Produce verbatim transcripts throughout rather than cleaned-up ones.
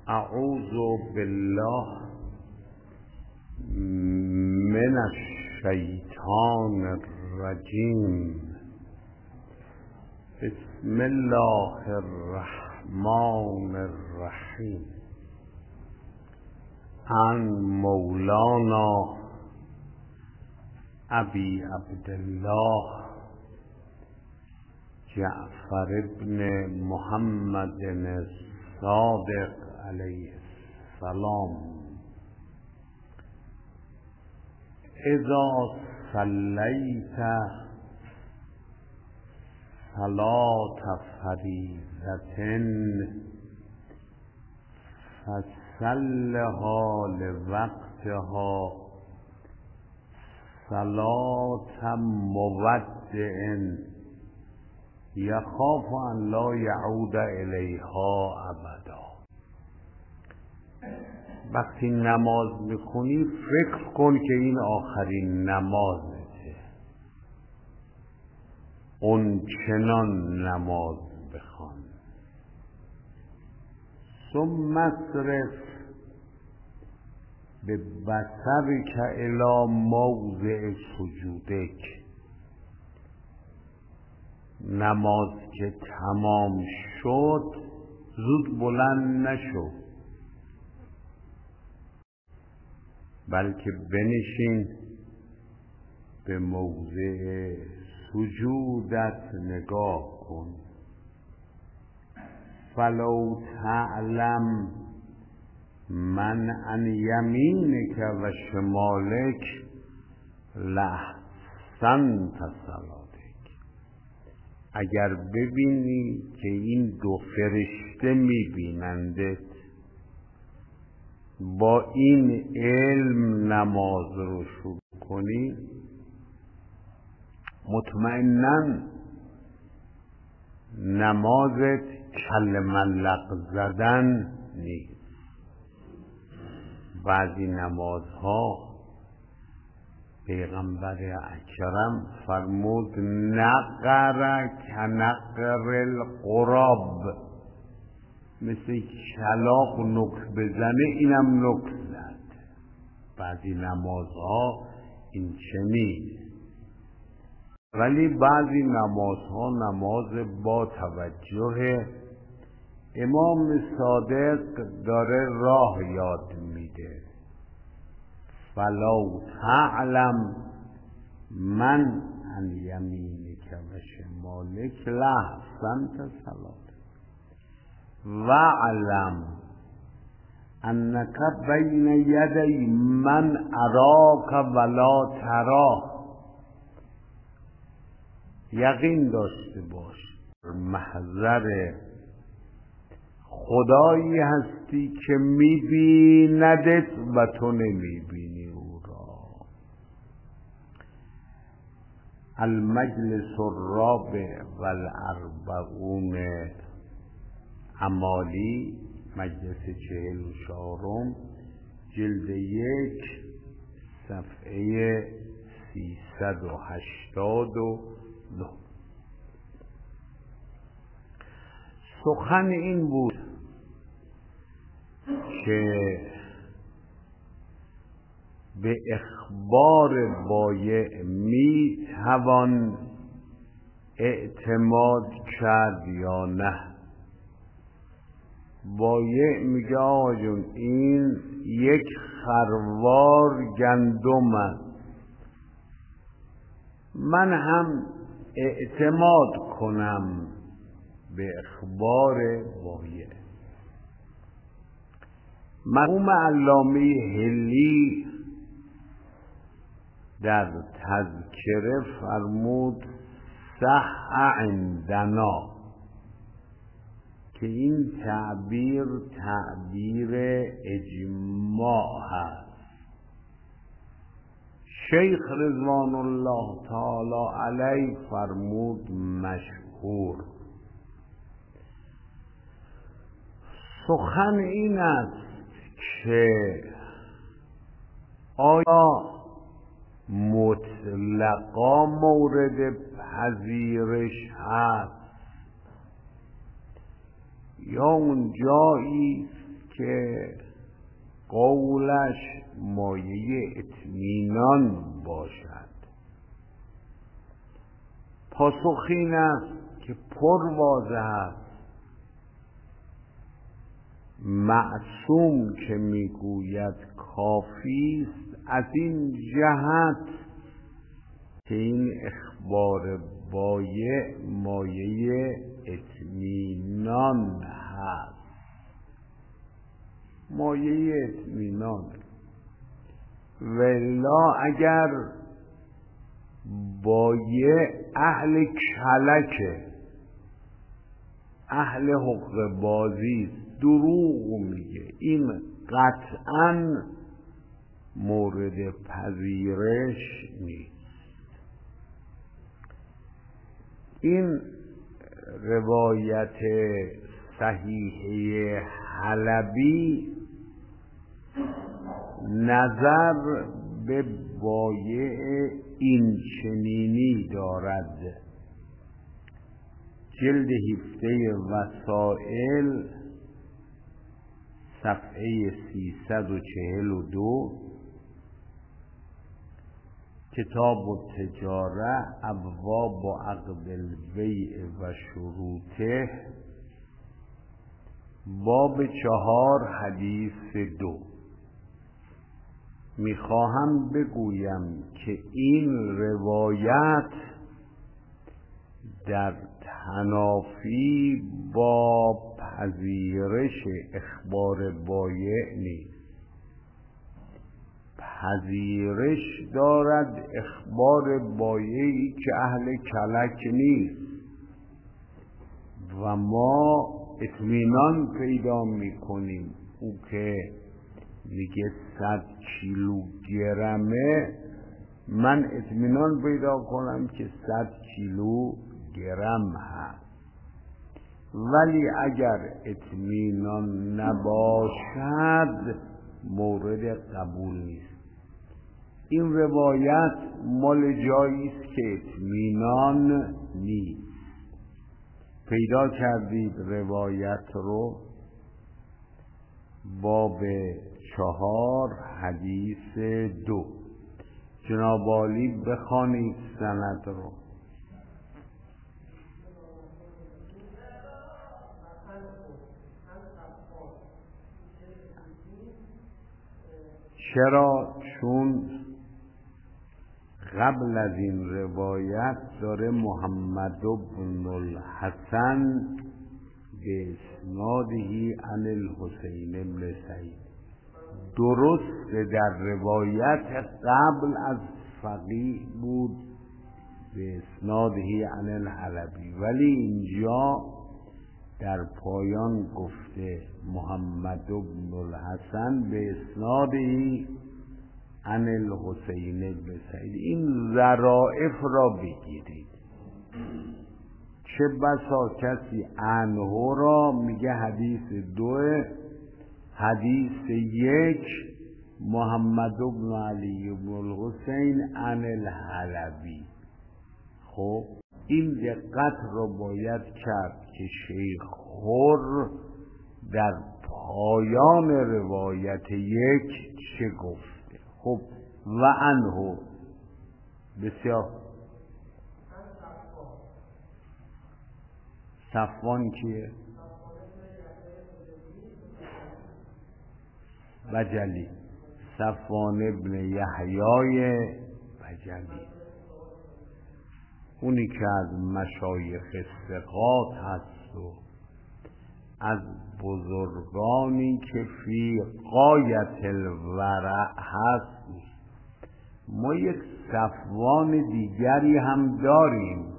اعوذ بالله من الشیطان الرجیم. بسم الله الرحمن الرحیم. عن مولانا ابی عبدالله جعفر ابن محمد الصادق علیه السلام: اذا صلیت صلاة فریضة فصلها لوقتها صلاة مودع یخاف ان لا یعود الیها ابدا. وقتی نماز میخونی فکر کن که این آخرین نمازته، اون چنان نماز بخوان. ثم اصرف به بصرک الی موضع سجودک. نماز که تمام شد زود بلند نشو، بلکه بنشین، به موضع سجودت نگاه کن. فلو تعلم من عن یمینک و شمالک لأحسنت صلاتک. اگر ببینی که این دو فرشته میبینندت، با این علم نماز رو شروع کنی، مطمئناً نمازت کل ملق زدن نیست. بعضی نمازها پیغمبر اکرم فرمود نقر کنقر الغراب، مثل کلاغ نک بزنه اینم نک زد. بعضی نمازها این چنین، ولی بعضی نمازها نماز با توجه. امام صادق داره راه یاد میده. فلو تعلم من عن یمینک و شمالک لأحسنت صلاتک وَاعْلَمْ أَنَّكَ بَيْنَ يَدَيْ مَنْ أَرَاكَ وَلَا تَرَاهُ. یقین داشته باش محضر خدایی هستی که میبیندت و تو نمیبینی او را. المجلس الرابع والاربعون امالی، مجلس چهل و چهارم، جلد یک، صفحه سیصد و هشتاد و نه. سخن این بود که به اخبار بایع می توان اعتماد کرد یا نه. بایع میگه آقا جون این یک خروار گندم است، من هم اعتماد کنم به اخبار بایع. مرحوم علامه حلی در تذکره فرمود صح عندنا، که این تعبیر تعبیر اجماع هست. شیخ رضوان الله تعالی علیه فرمود مشهور. سخن این است که آیا مطلقا مورد پذیرش هست یا اون جایی که قولش مایه اطمینان باشد. پاسخ این است که پر واضح است معصوم که میگوید کافی است از این جهت که این اخبار بایع مایه اطمینان هست. مایه اطمینان ولا اگر بایع اهل کلکه، اهل حقه بازی، دروغ میگه، این قطعا مورد پذیرش نیست. این روایت صحیحه حلبی نظر به بایع این چنینی دارد. جلد هفده وسائل صفحه سیصد و چهل و دو، کتاب التجاره ابواب و عقد البیع و شروطه، باب چهار حدیث دو. میخواهم بگویم که این روایت در تنافی با پذیرش اخبار بایع نیست. پذیرش دارد اخبار بایعی که اهل کلک نیست و ما اطمینان پیدا میکنیم. او که میگه صد کیلو گرمه، من اطمینان پیدا کنم که صد کیلو گرم هست. ولی اگر اطمینان نباشد مورد قبول نیست. این روایت مال جایی است که اطمینان نیست. پیدا کردید روایت رو، باب چهار حدیث دو. جناب عالی بخوانید سند رو. چرا؟ چون قبل از این روایت داره محمد بن الحسن به اسنادهی عن الحسین بن سعید. درست در روایت قبل از فقیه بود به اسنادهی عن الحلبی، ولی اینجا در پایان گفته محمد بن الحسن به اسنادهی عن الحسین بن سعید. این ذرائف را بگیرید. چه بسا کسی عنه را میگه حدیث دو، حدیث یک محمد بن علی بن الحسین عن الحلبی. خب این دقت را باید کرد که شیخ خور در پایان روایت یک چه گفته. خب و عنه بسیار. صفوان کیه؟ بجلی. صفوان ابن یحیای بجلی، اونی که از مشایخ ثقات هست و از بزرگانی که فی غایت الورع هست. ما یک صفوان دیگری هم داریم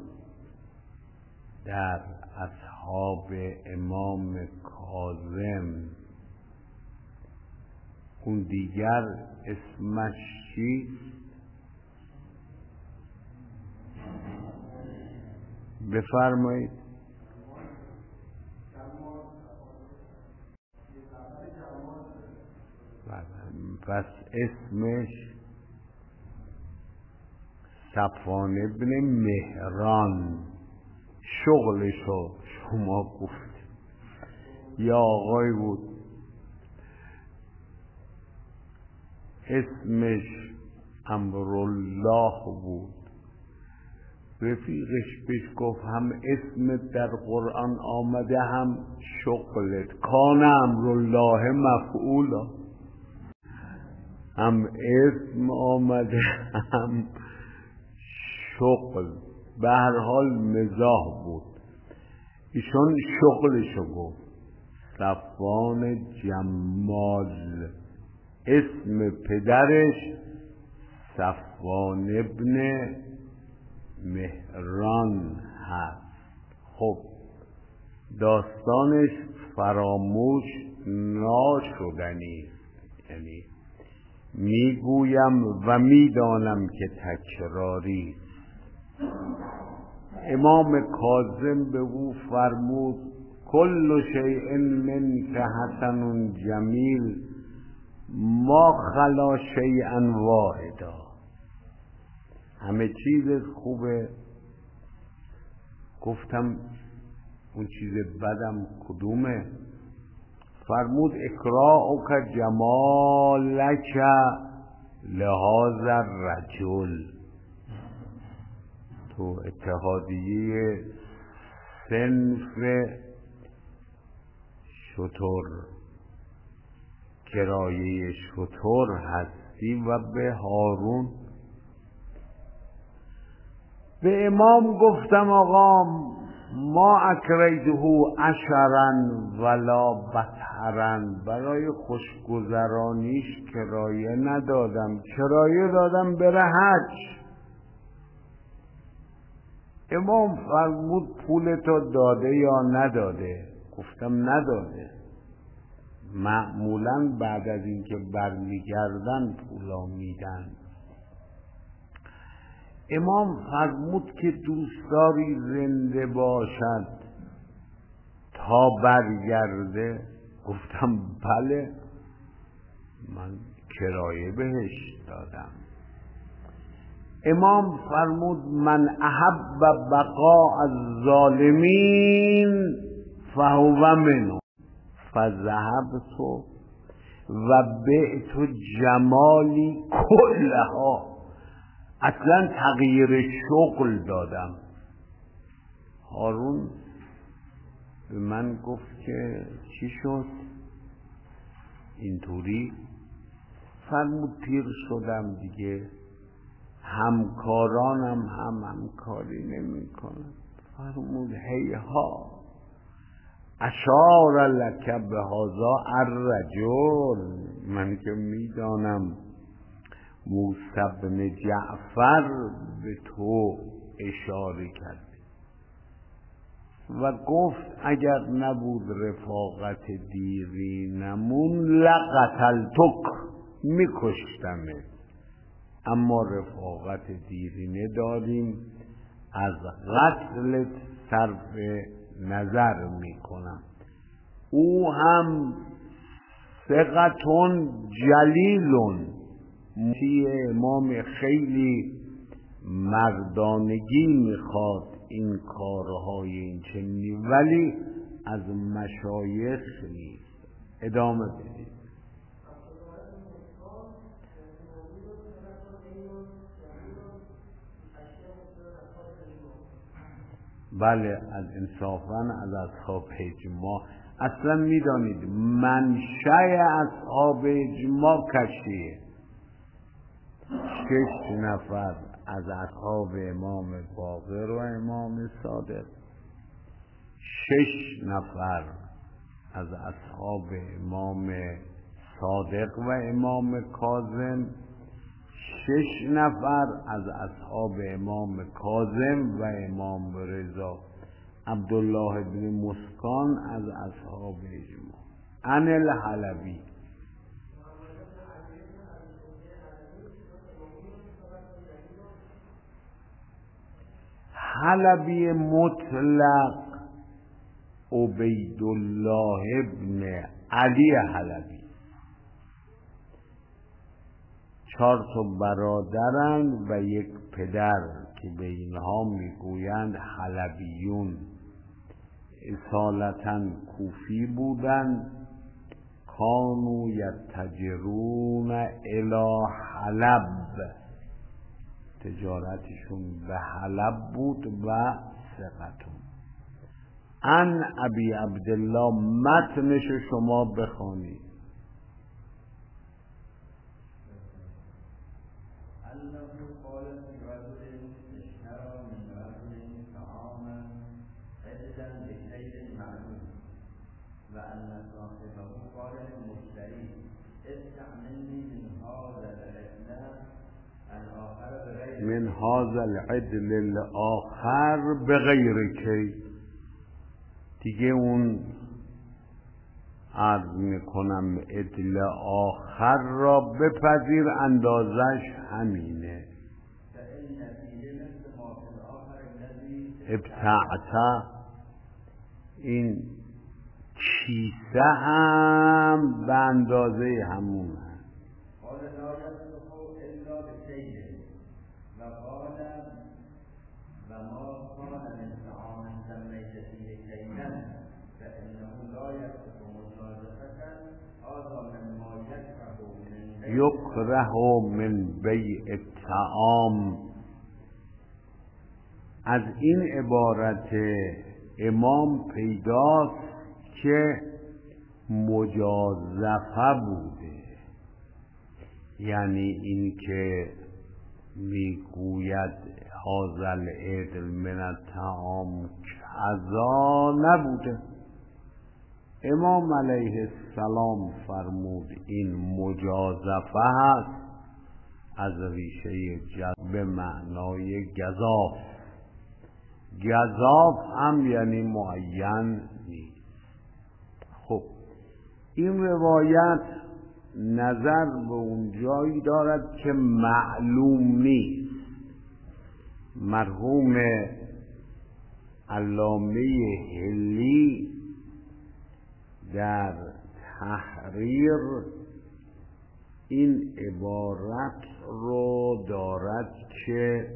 در اصحاب امام کاظم. اون دیگر اسمش چیست؟ بفرمایید. پس اسمش صفوان ابن مهران. شغلشو شما گفت. یا آقای بود اسمش امرالله بود. رفیقش بهش گفت هم اسمت در قرآن آمده هم شغلت، کان امرالله مفعولا، هم اسم آمده هم شغل. به هر حال مزاح بود. ایشون شغلشو گفت صفوان جمال، اسم پدرش صفوان ابن مهران هست. خب داستانش فراموش ناشدنی است، یعنی میگویم و میدانم که تکراری. امام کاظم به او فرمود کل شیء منک حسن جمیل ما خلا شیئا واحدا، همه چیز خوبه. گفتم اون چیز بدم کدومه؟ فرمود اکراؤک جمالک لهذا الرجل. تو اتحادیه صنف شتر، کرایه شتر هستی و به هارون. به امام گفتم آقا ما اکریده عشرا ولا بطرا، برای خوشگذرانیش کرایه ندادم، کرایه دادم بره حج. امام فرمود پولتو داده یا نداده؟ گفتم نداده. معمولا بعد از اینکه برمیگردن پولا میدن. امام فرمود که دوست داری زنده باشد تا برگرده؟ گفتم بله، من کرایه بهش دادم. امام فرمود من احب بقاء الظالمین فهو منهم فذهبت و بعت جمالی کلها. اصلا تغییر شغل دادم. هارون به من گفت که چی شد اینطوری؟ فرمود پیر شدم دیگه، همکارانم هم همکاری نمی کنن. فرمود هیها اشار لک بهذا الرجل، من که میدانم موسی بن جعفر به تو اشاره کرد و گفت اگر نبود رفاقت دیرینمون لقتلتک، میکشتمت، اما رفاقت دیرینه داریم، از قتل صرف نظر میکنم. او هم ثقتون جلیلون، موسی امام خیلی مردانگی میخواد این کارهای این چنینی، ولی از مشایخ نیست. ادامه بدید. بله، از انصافا از اصحاب اجماع. اصلا میدانید منشأ اصحاب اجماع کشیه. شش نفر از اصحاب امام باقر و امام صادق، شش نفر از اصحاب امام صادق و امام کاظم، شش نفر از اصحاب امام کاظم و امام رضا. عبدالله بن مسکان از اصحاب اجماع. عن الحلبی، حلبی مطلق عبیدالله ابن علی حلبی. چهار تا برادرند و یک پدر که به اینها میگویند حلبیون. اصالتا کوفی بودند، کانوا یتجرون الی حلب، تجارتشون به حلب بود و ثقتون. ان ابی عبدالله، متنش شما بخوانید. من هذا العدل الاخر بغیر کی. دیگه اون عرض میکنم عدل آخر را بپذیر، اندازش همینه. ابتعت، این کیسه هم به اندازه همون هست. یکره من بیع الطعام. از این عبارت امام پیداست که مجازفه بوده، یعنی این که میگوید هذا العدل من الطعام کذا نبوده. امام علیه السلام فرمود این مجازفه هست، از ریشه جذب به معنای گزاف. گزاف هم یعنی معین نیست. خب این روایت نظر به اون جایی دارد که معلوم نیست. مرحوم علامه حلی در تحریر این عبارت رو دارد که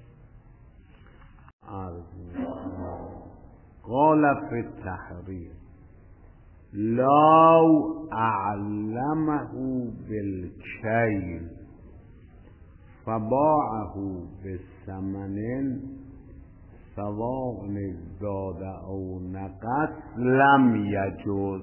قال فی التحریر لو اعلمه بالکیل فباعه بثمن سواء زاد او نقص لم یجوز.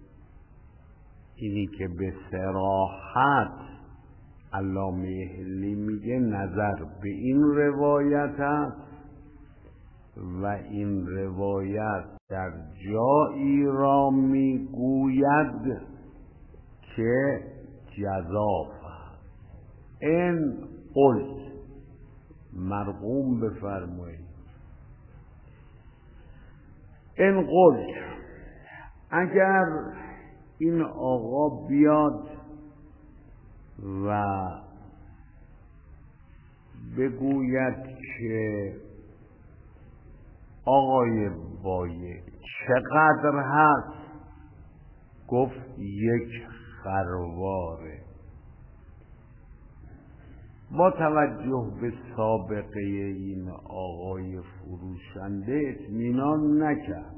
اینی که به صراحت علامه حلی میگه نظر به این روایت است و این روایت در جایی را میگوید که جزاف است. این قلت مرقوم بفرمایید. این قلت اگر این آقا بیاد و بگوید که آقای بایع چقدر هست، گفت یک خرواره، با توجه به سابقه این آقای فروشنده اطمینان نکرد.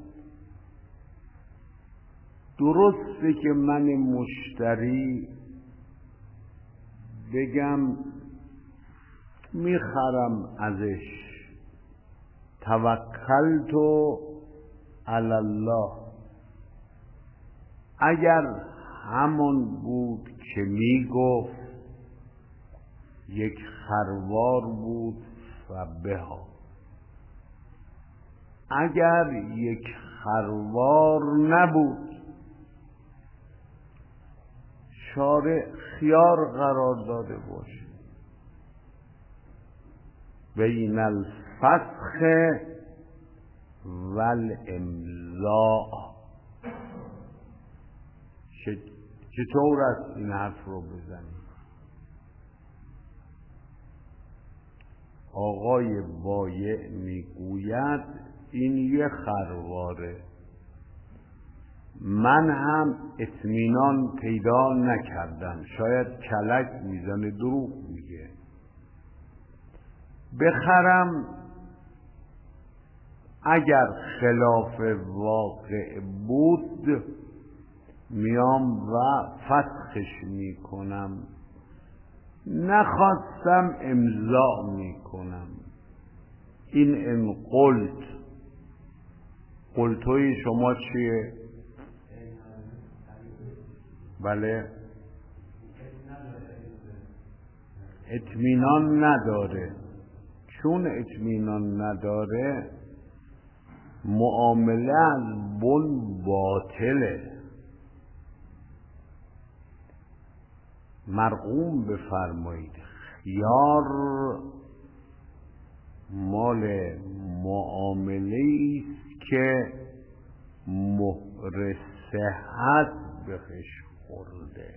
درسته که من مشتری بگم میخرم ازش، توکلت علی الله. اگر همون بود که میگفت یک خروار بود و بها، اگر یک خروار نبود شارع خیار قرار داده باشه بین الفسخ و الامضاء. چطور است این حرف رو بزنیم؟ آقای بایع میگوید این یه خرواره، من هم اطمینان پیدا نکردم، شاید کلک میزنه، دروغ میگه، بخرم. اگر خلاف واقع بود میام و فسخش میکنم، نخواستم امضا میکنم. این ان قلت، قلتوی شما چیه؟ بله، اطمینان نداره. چون اطمینان نداره معامله از بن باطله. مرقوم بفرمایید خیار مال معامله است که مهر صحت بهش خورده.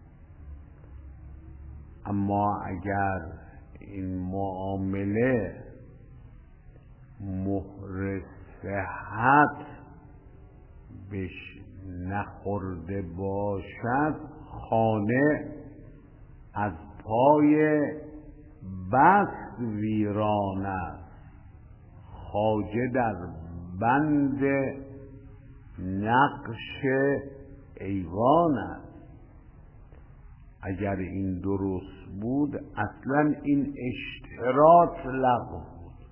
اما اگر این معامله مهر صحت بهش نخورده باشد، خانه از پای بست ویران است، خواجه در بند نقش ایوان است. اگر این درست بود اصلا این اشتراط لغو بود.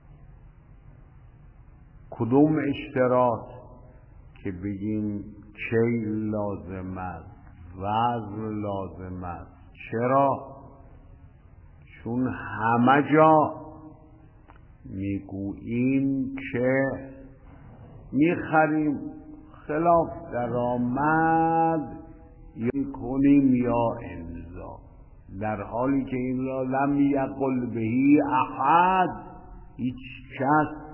کدوم اشتراط؟ که بگیم کیل لازم است، وزن لازم است. چرا؟ چون همه جا میگوییم که میخریم، خلاف درآمد یا کنیم یا امضا، در حالی که این را لم یقل بهی احد، هیچ کس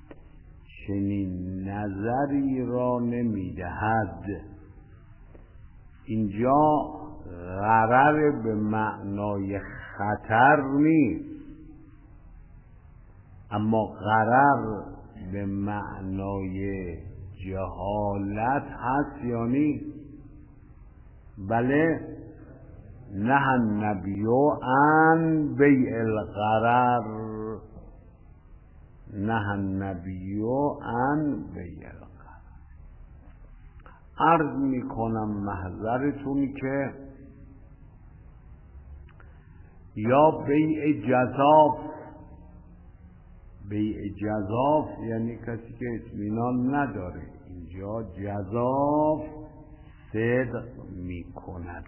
چنین نظری را نمیدهد. اینجا غرر به معنای خطر نیست، اما غرر به معنای جهالت هست یا نیست؟ بله. نه النبی عن بیع الغرر، نه النبی عن بیع الغرر. عرض میکنم محضرتون که یا بیع جزاف. بیع جزاف یعنی کسی که اطمینان نداره، اینجا جزاف صدق میکند.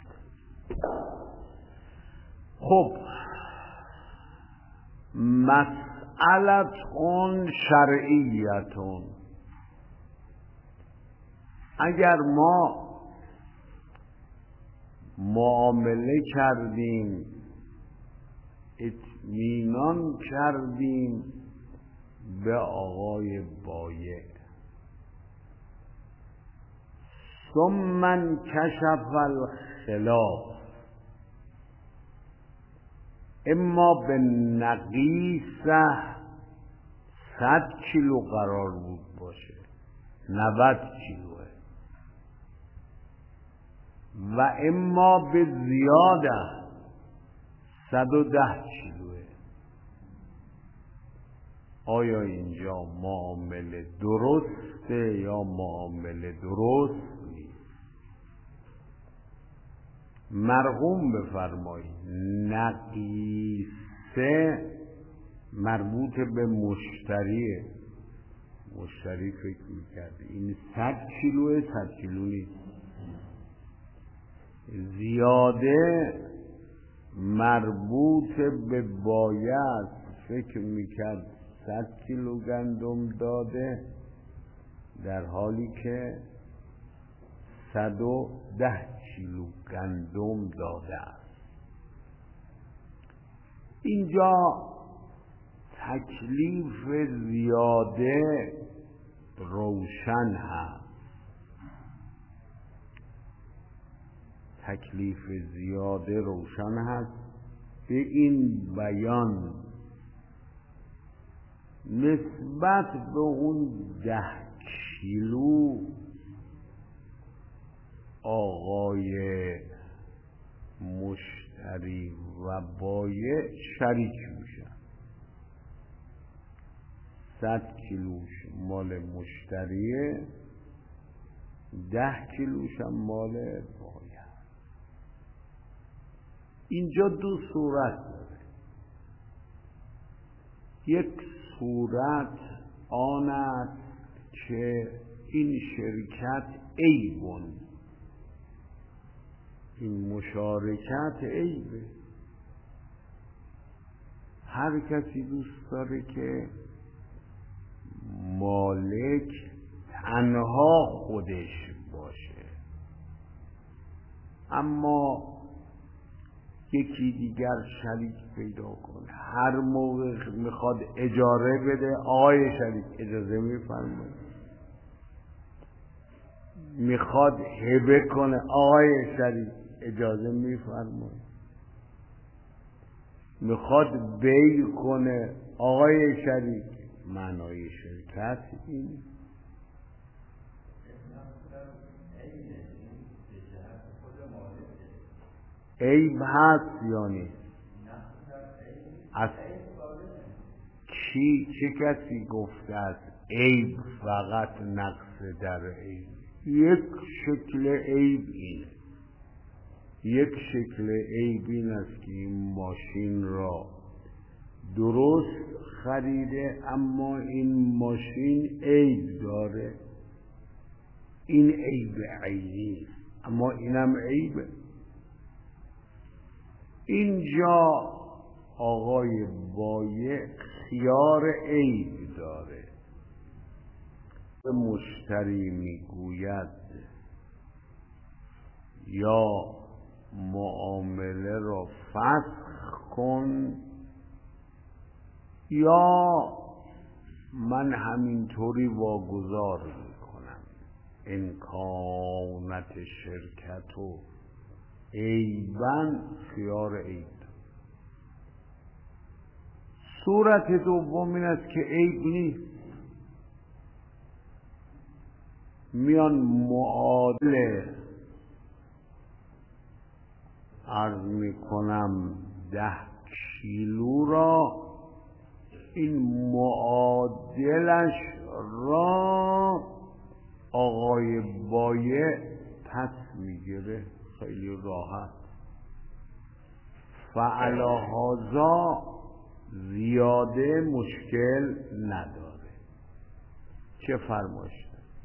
خب، مسئلتون شرعیتون. اگر ما معامله کردیم، اطمینان کردیم به آقای بایع، ثم انکشف الخلاف، اما به نقیصه صد کیلو قرار بود باشه، نود کیلوه، و اما به زیاده صد و ده کیلوه. آیا اینجا معامله درسته یا معامله درست نیست؟ مرقوم بفرمایید نقیصه مربوط به مشتریه. مشتری فکر میکرده این صد کیلوه، صد کیلو نیست. زیاده مربوط به بایع، فکر میکرد صد کیلو گندم داده، در حالی که صد و ده کیلو گندم داده است. اینجا تکلیف زیاده روشن هست. تکلیف زیاده روشن هست به این بیان نسبت به اون ده کیلو آقای مشتری و بایع شریک میشن. صد کیلوش مال مشتریه، ده کیلوش هم مال باید. اینجا دو صورت داره. یک صورت آن است که این شرکت عیبون، این مشارکت عیبه. هر کسی دوست داره که مالک تنها خودش باشه، اما یکی دیگر شریک پیدا کنه. هر موقع میخواد اجاره بده، آقای شریک اجازه میفرمایید، میخواد هبه کنه، آقای شریک اجازه میفرمایید، میخواد بیع کنه، آقای شریک. معنای شرکت اینه. عیب هست یا نیست؟ از کی چه کسی گفته است عیب فقط نقص در عیب؟ یک شکل عیب اینه. یک شکل عیب این است که این ماشین را درست خریده اما این ماشین عیب داره. این عیب عینی است، اما اینم عیبه. اینجا آقای بایع خیار عیب داره. به مشتری میگوید یا معامله را فسخ کن یا من همینطوری واگذار میکنم. امکانات شرکت و عیباً خیار عیب. صورت دوم این است که عیب نیست، میان معادله عرض میکنم ده کیلو را، این معادلش را آقای بایع پس میگیره خیلی راحت. فعلا هازا زیاده مشکل نداره. چه فرمایش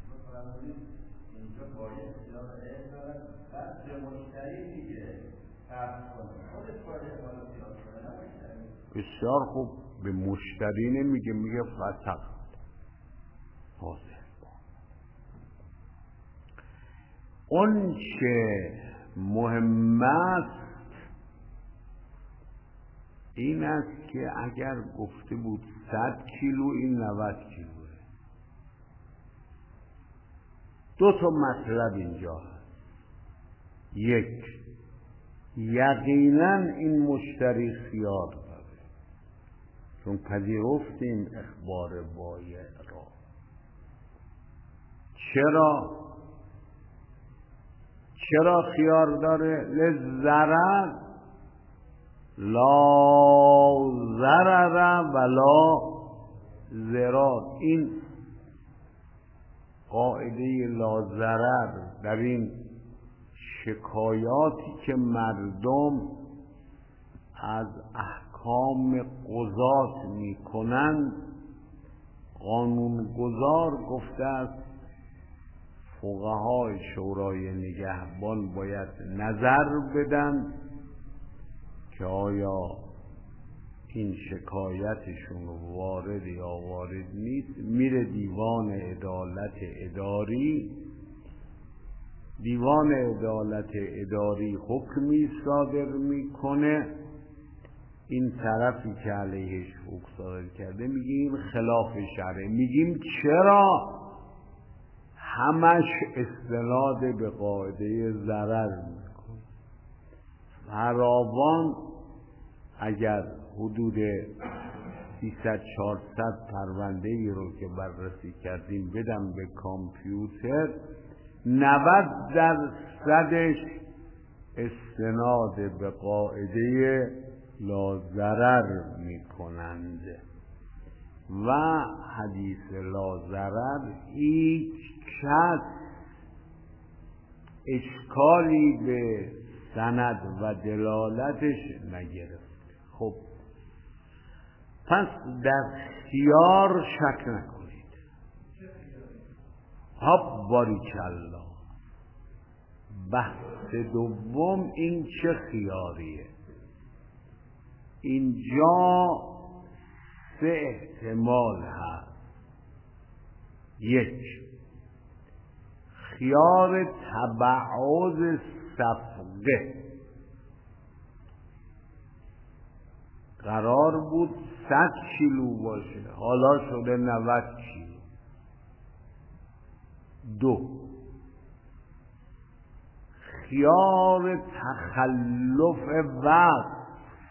اینجا باید خیار عیب دارد، بعد به مشتری میگه فرض کنه خودش باید احتمال زیاد کنه، نه مشتری. بسیار خوب. به مشتری نمیگه، میگه فسخ حاضر. اون چه مهم است این است که اگر گفته بود صد کیلو، این نود کیلوه. دو تا مطلب اینجا هست. یک، یقینا این مشتری خیار داره، چون پذیرفتیم اخبار بایع را. چرا؟ چرا خیار داره؟ للضرر لا ضرر ولا ضرار. این قاعده لا ضرر در این شکایاتی که مردم از احکام قضات می کنند، قانونگذار گفته است فقهای شورای نگهبان باید نظر بدن که آیا این شکایتشون وارد یا وارد نیست. میره دیوان عدالت اداری، دیوان عدالت اداری حکمی صادر میکنه. این طرفی که علیهش حکم صادر کرده میگیم خلاف شرع، میگیم چرا؟ همش استناد به قاعده ضرر میکنه. فراوان اگر حدود سیصد چهارصد پرونده ای رو که بررسی کردیم بدم به کامپیوتر، نود درصدش استناد به قاعده لا ضرر میکنند و حدیث لا ضرر هیچ کس اشکالی به سند و دلالتش نگرفت. خب پس در خیار شک نکنید. ها باریکالله. بحث دوم این چه خیاریه؟ اینجا سه احتمال هست. یک، خیار تبعض صفقه. قرار بود صد کیلو باشه، حالا شده نود کیلو. دو، خیار تخلف وقت.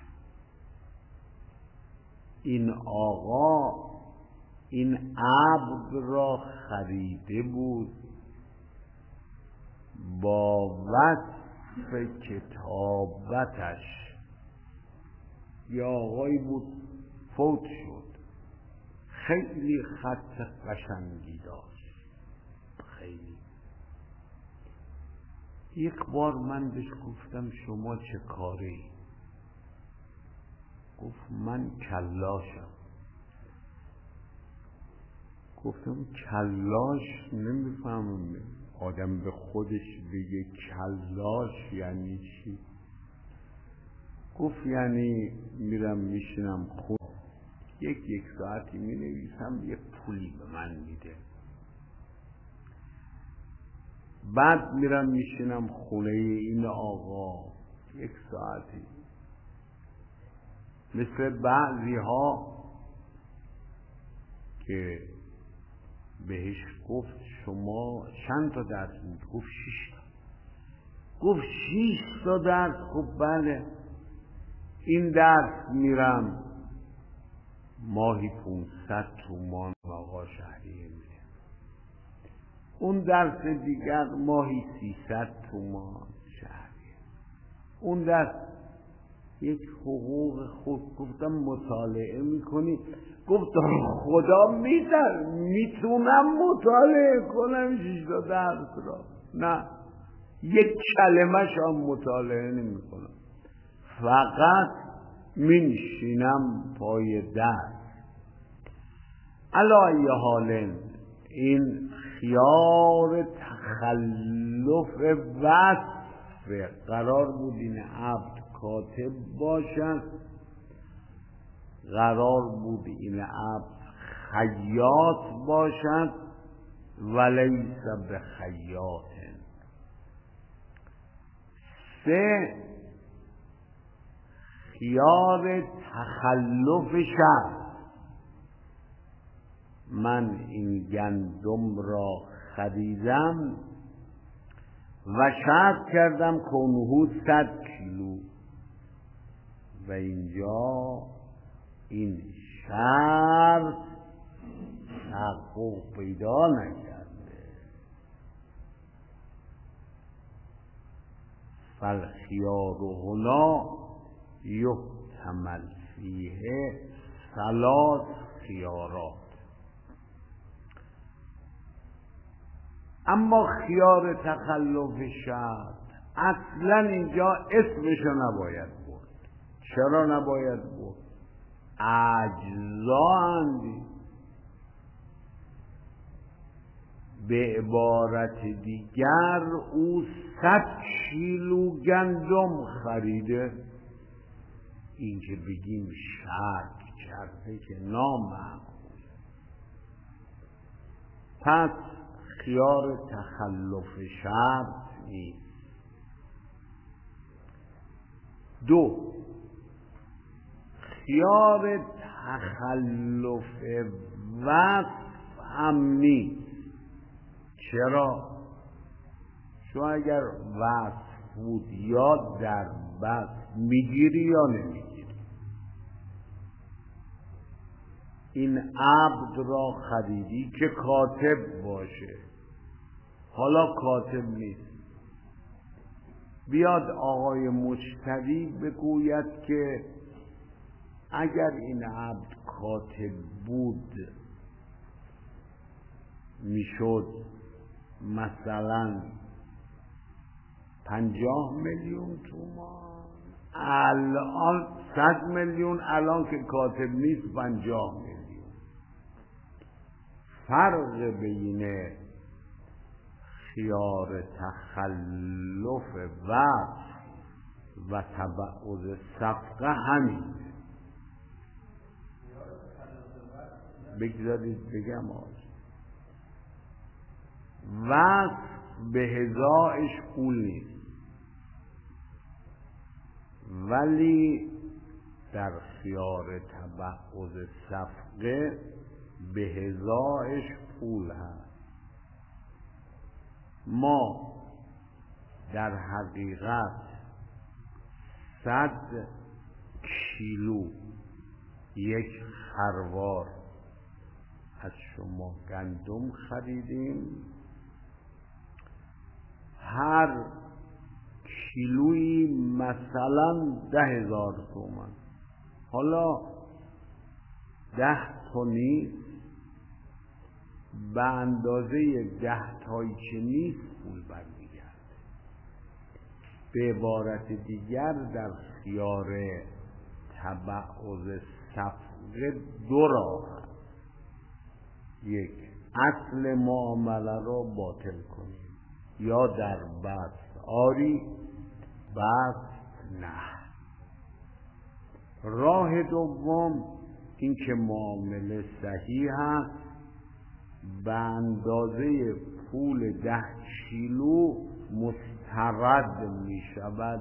این آقا این عبد را خریده بود، با وصف کتابتش یا آقایی بود فوت شد، خیلی خط قشنگی داشت، خیلی. یک بار من بهش گفتم شما چه کاری؟ گفت من کلاشم. گفتم کلاش نمیفهمم. آدم به خودش بگه کلاش یعنی چی؟ گفت یعنی میرم میشینم خود یک یک ساعتی می نویسم، یک پولی به من میده، بعد میرم میشینم خونه این آقا یک ساعتی. مثل بعضی ها که بهش گفت شما چند تا درس میدید؟ گفت شش تا. گفت شش تا درس؟ خب بله، این درس میرم ماهی پونصد تومان آقا شهریه میده، اون درس دیگر ماهی سیصد تومان شهریه، اون درس یک حقوق خود. گفتم مطالعه میکنی؟ گفت خدا میتر میتونم مطالعه کنم شش تا درس را؟ نه، یک کلمه شام مطالعه نمی کنم، فقط منشینم پای درس. علی حال این خیار تخلف وصف. قرار بود این عبد کاتب باشد، قرار بود این عبد خیاط باشد، ولیس بخیاط. سه، خیار تخلف شرط. من این گندم را خریدم و شرط کردم کنهو صد کیلو و اینجا این شرط تحقق پیدا نکرده. فالخیار هنا یحتمل فیه ثلاث خیارات. اما خیار تخلف شرط اصلا اینجا اسمشو نباید برد. چرا نباید برد؟ اجزا اندی. به عبارت دیگر او صد کیلو گندم خریده. این که بگیم شرط کرده که نامعقول. پس خیار تخلف شرط نیست. دو، خیار تخلف وصف هم نیست. چرا؟ شما اگر وصف بود یا در بس میگیری یا نمیگیری. این عبد را خریدی که کاتب باشه، حالا کاتب نیست. بیاد آقای مشتری بگوید که اگر این عبد کاتب بود میشد مثلا پنجاه میلیون تومان. الان صد میلیون، الان که کاتب نیست پنجاه میلیون. فرق بین خیار تخلف وقت و تبعض صفقه همینه. بگذارید بگم آج وقت به هزارش پول نیست، ولی در خیار تبعض صفقه به هزارش پول هست. ما در حقیقت صد کیلو یک خروار از شما گندم خریدیم، هر کیلویی مثلا ده هزار تومان. حالا ده تا نیست، به اندازه ده تایی که نیست پول برمیگرده. به عبارت دیگر در خیار تبعض صفقه دو راه: یک، اصل معامله را باطل کنیم، یا در بست آری بست نه. راه دوم این که معامله صحیح است، به اندازه پول ده کیلو مسترد می شود.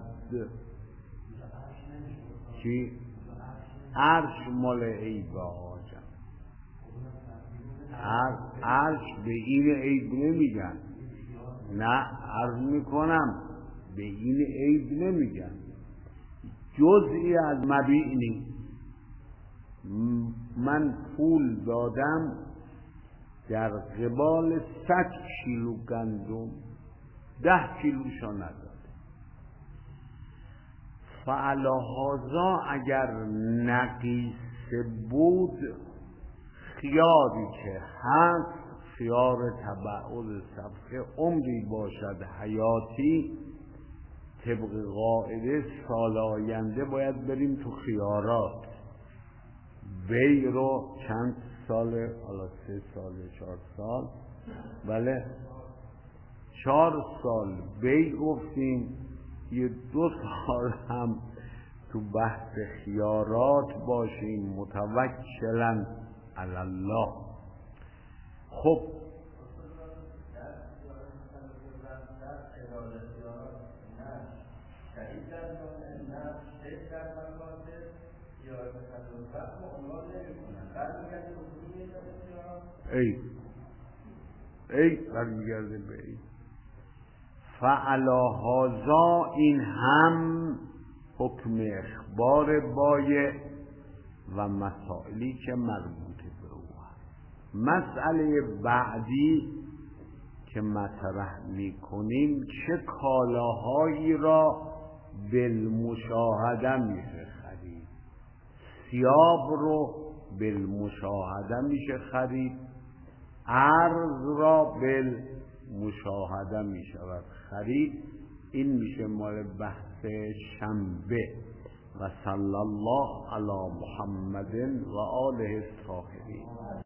چی؟ عرش مال عیب آجم، عرش به این عیب نمیگن. نه عرض میکنم به این عیب نمیگن، جزئی از مبیع نیست. من پول دادم در قبال صد کیلو گندم، ده کیلوشا نداده. فعلی هذا اگر نقیصه بود، خیاری که هست خیار تبعض صفقه عمری باشد حیاتی، طبق قاعده سال آینده باید بریم تو خیارات. بی رو چند سال، حالا سه سال چهار سال، بله چهار سال بی گفتیم، یه دو سال هم تو بحث خیارات باشیم، متوکلن علی الله. خب ای ای برمیگرده به ای. فعلی هذا این هم حکم اخبار بایع و مسائلی که مربوط به او هست. مسئله بعدی که مطرح میکنیم، چه کالاهایی را بالمشاهده میشه خرید. ثیاب رو بالمشاهده میشه خرید، ارز را بالمشاهده میشود خرید. این میشه مال بحث شنبه. و صلی الله علی محمد و آله الطاهرین.